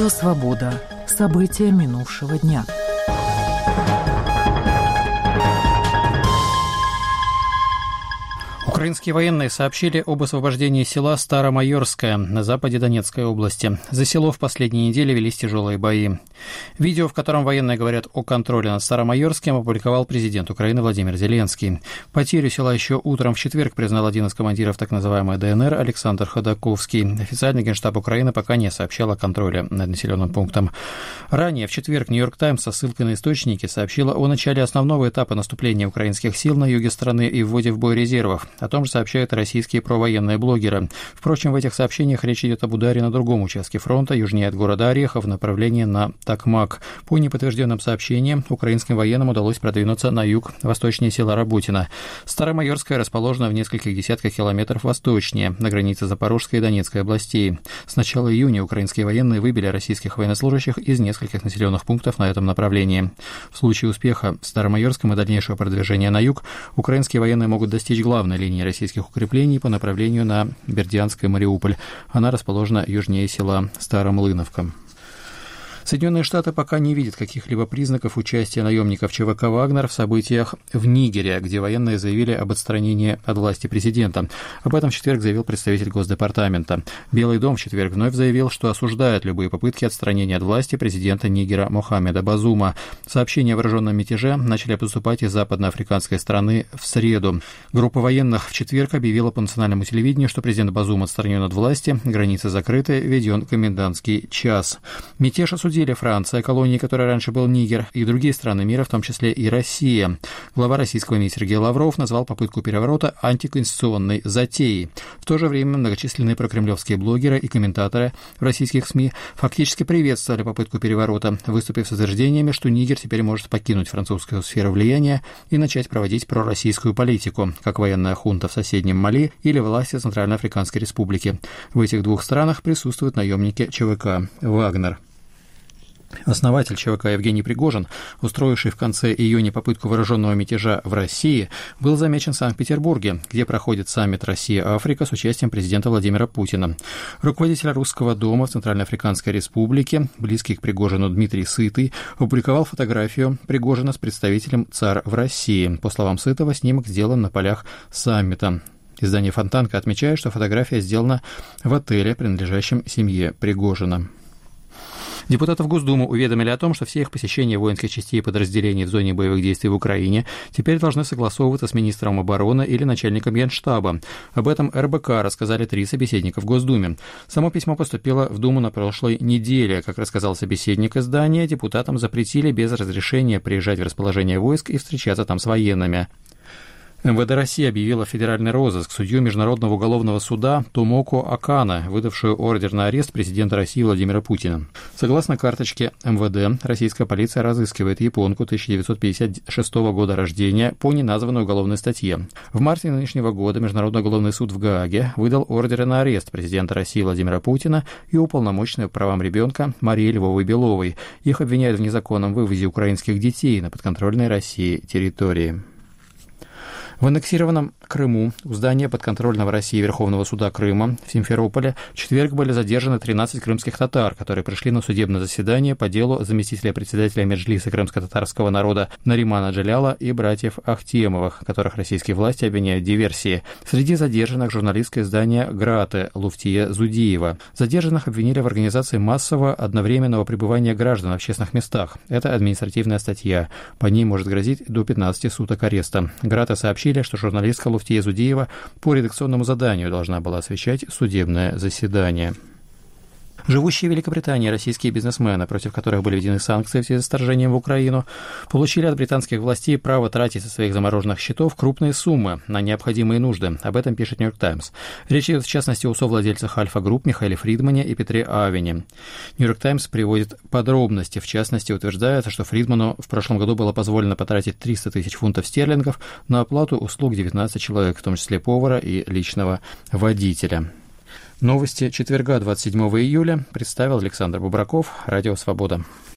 Радио «Свобода». События минувшего дня. Украинские военные сообщили об освобождении села Старомайорское на западе Донецкой области. За село в последние недели велись тяжелые бои. Видео, в котором военные говорят о контроле над Старомайорским, опубликовал президент Украины Владимир Зеленский. Потерю села еще утром в четверг признал один из командиров так называемой ДНР Александр Ходаковский. Официальный Генштаб Украины пока не сообщал о контроле над населенным пунктом. Ранее в четверг «Нью-Йорк Таймс» со ссылкой на источники сообщила о начале основного этапа наступления украинских сил на юге страны и вводе в бой резервов. О том же сообщают российские провоенные блогеры. Впрочем, в этих сообщениях речь идет об ударе на другом участке фронта, южнее от города Орехов, в направлении на Токмак. По неподтвержденным сообщениям, украинским военным удалось продвинуться на юг, восточнее села Работино. Старомайорское расположено в нескольких десятках километров восточнее, на границе Запорожской и Донецкой областей. С начала июня украинские военные выбили российских военнослужащих из нескольких населенных пунктов на этом направлении. В случае успеха в Старомайорском и дальнейшего продвижения на юг, украинские военные могут достичь главной линии российских укреплений по направлению на Бердянск и Мариуполь. Она расположена южнее села Старомлыновка. Соединенные Штаты пока не видят каких-либо признаков участия наемников ЧВК «Вагнер» в событиях в Нигере, где военные заявили об отстранении от власти президента. Об этом в четверг заявил представитель Госдепартамента. Белый дом в четверг вновь заявил, что осуждает любые попытки отстранения от власти президента Нигера Мохаммеда Базума. Сообщения о вооруженном мятеже начали поступать из западноафриканской страны в среду. Группа военных в четверг объявила по национальному телевидению, что президент Базум отстранен от власти, границы закрыты, введен комендантский час. Мятеж осудили Франция, колонией которой раньше был Нигер, и другие страны мира, в том числе и Россия. Глава российского МИД Сергей Лавров назвал попытку переворота антиконституционной затеей. В то же время многочисленные прокремлевские блогеры и комментаторы в российских СМИ фактически приветствовали попытку переворота, выступив с утверждениями, что Нигер теперь может покинуть французскую сферу влияния и начать проводить пророссийскую политику, как военная хунта в соседнем Мали или власти Центральноафриканской Республики. В этих двух странах присутствуют наемники ЧВК «Вагнер». Основатель ЧВК Евгений Пригожин, устроивший в конце июня попытку вооруженного мятежа в России, был замечен в Санкт-Петербурге, где проходит саммит «Россия-Африка» с участием президента Владимира Путина. Руководитель Русского дома в Центральноафриканской Республике, близкий к Пригожину Дмитрий Сытый, опубликовал фотографию Пригожина с представителем ЦАР в России. По словам Сытого, снимок сделан на полях саммита. Издание «Фонтанка» отмечает, что фотография сделана в отеле, принадлежащем семье Пригожина. Депутатов Госдумы уведомили о том, что все их посещения воинских частей и подразделений в зоне боевых действий в Украине теперь должны согласовываться с министром обороны или начальником Генштаба. Об этом РБК рассказали 3 собеседника в Госдуме. Само письмо поступило в Думу на прошлой неделе. Как рассказал собеседник издания, депутатам запретили без разрешения приезжать в расположение войск и встречаться там с военными. МВД России объявила федеральный розыск судью Международного уголовного суда Томоко Акана, выдавшую ордер на арест президента России Владимира Путина. Согласно карточке МВД, российская полиция разыскивает японку 1956 года рождения по неназванной уголовной статье. В марте нынешнего года Международный уголовный суд в Гааге выдал ордеры на арест президента России Владимира Путина и уполномоченной по правам ребенка Марии Львовой-Беловой. Их обвиняют в незаконном вывозе украинских детей на подконтрольной России территории. В аннексированном Крыму у здания подконтрольного России Верховного суда Крыма в Симферополе в четверг были задержаны 13 крымских татар, которые пришли на судебное заседание по делу заместителя председателя Меджлиса крымско-татарского народа Наримана Джаляла и братьев Ахтемовых, которых российские власти обвиняют в диверсии. Среди задержанных журналистское издание «Граты» Луфтия Зудиева. Задержанных обвинили в организации массового одновременного пребывания граждан в общественных местах. Это административная статья. По ней может грозить до 15 суток ареста. «Граты» сообщили, что журналистка Луфтия Зудиева по редакционному заданию должна была освещать судебное заседание. Живущие в Великобритании российские бизнесмены, против которых были введены санкции в связи с вторжением в Украину, получили от британских властей право тратить со своих замороженных счетов крупные суммы на необходимые нужды. Об этом пишет «Нью-Йорк Таймс». Речь идет в частности о совладельцах Альфа Групп Михаиле Фридмане и Петре Авене. «Нью-Йорк Таймс» приводит подробности. В частности, утверждается, что Фридману в прошлом году было позволено потратить 300 тысяч фунтов стерлингов на оплату услуг 19 человек, в том числе повара и личного водителя. Новости четверга, 27 июля, представил Александр Бубраков, Радио «Свобода».